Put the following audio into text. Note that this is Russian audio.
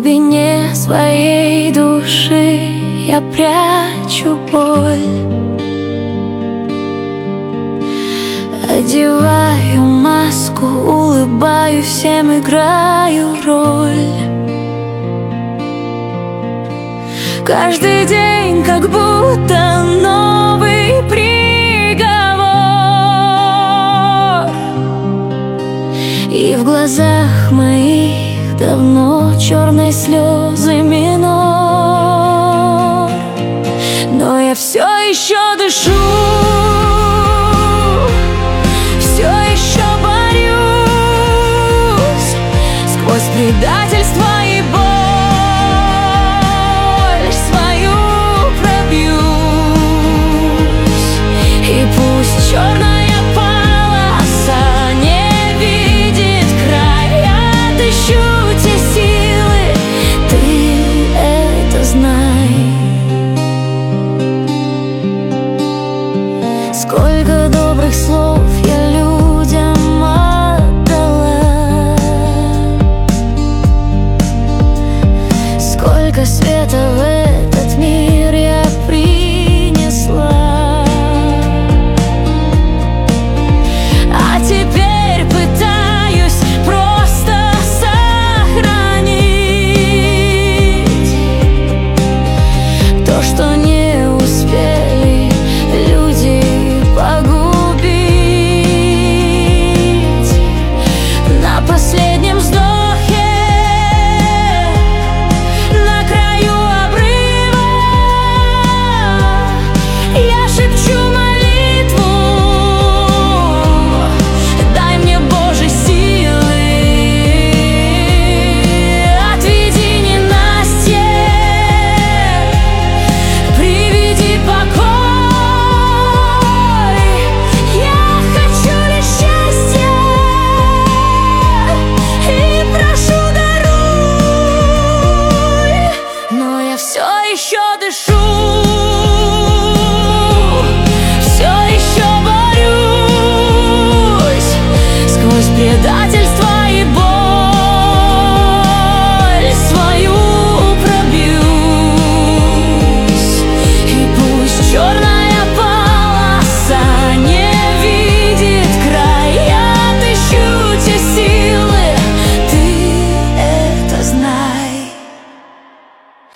глубине своей души я прячу боль. Одеваю маску, улыбаюсь всем, играю роль. Каждый день как будто новый приговор, и в глазах моих давно черные слезы минор. Но я все еще дышу, все еще борюсь сквозь предательство и боль. Свою пробьюсь, и пусть черная полоса не видит края, отыщу те силы, ты это знай. Сколько добрых слов я людям отдала, сколько света в этот мир я принесла. А теперь пытаюсь просто сохранить то, что не успели люди погубить. На последнем вздохе, на краю обрыва, я шепчу молитву: дай мне, Боже, силы, отведи ненастье, приведи покой. Я хочу лишь счастья и прошу, даруй, но я все еще дышу.